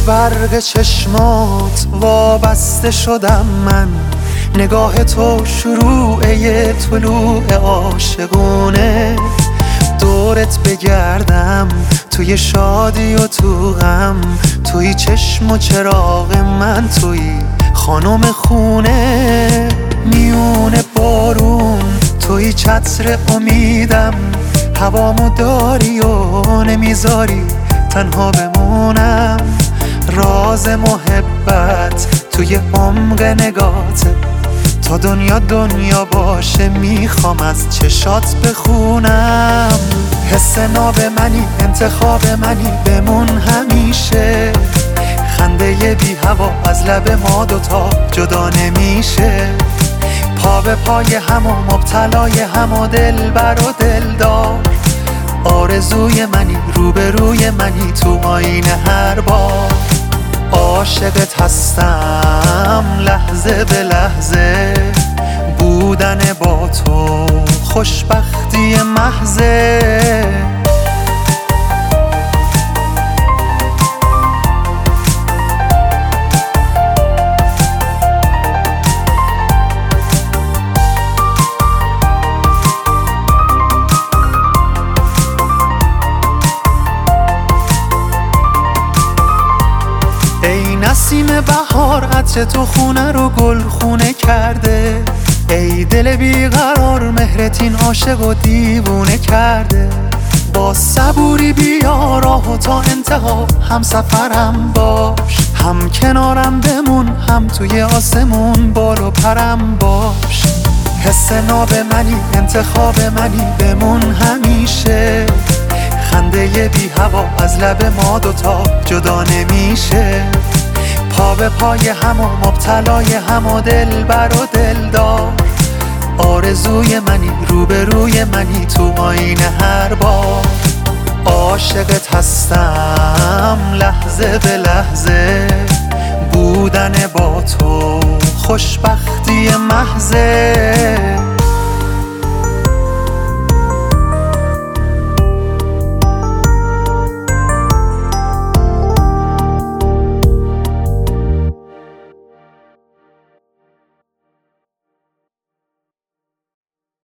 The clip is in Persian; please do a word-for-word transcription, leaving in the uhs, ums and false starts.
برق چشمات وابسته شدم من، نگاه تو شروع طلوع عاشقونه. دورت بگردم توی شادی و تو غم، توی چشم و چراغ من، توی خانم خونه. میونه بارون توی چتر امیدم، هوامو داری و نمیذاری تنها بمونم. راز محبت توی عمق نگاته، تا دنیا دنیا باشه میخوام از چشات بخونم. حس ناب منی، انتخاب منی، بمون همیشه. خنده بی هوا از لب ما دوتا جدا نمیشه. پا به پای هم و مبتلای هم و دلبر و دلدار. آرزوی منی، روبروی منی، تو آینه هر بار. عاشقت هستم لحظه به لحظه، بودن با تو خوشبختی محضه. ای نسیم بهار، عطر تو خونه رو گل خونه کرده. ای دل بیقرار، مهرتین عاشق و دیوونه کرده. با صبوری بیا راهو تا انتها، هم سفرم باش، هم کنارم بمون، هم توی آسمون بال و پرم باش. حس ناب منی، انتخاب منی، بمون همیشه. خنده بی هوا از لب ما دوتا جدا نمیشه. پا به پای هم و مبتلای هم و دلبر و دلدار. آرزوی منی، روبروی منی، تو آینه هر بار. عاشقت هستم لحظه به لحظه، بودن با تو خوشبختی محضه.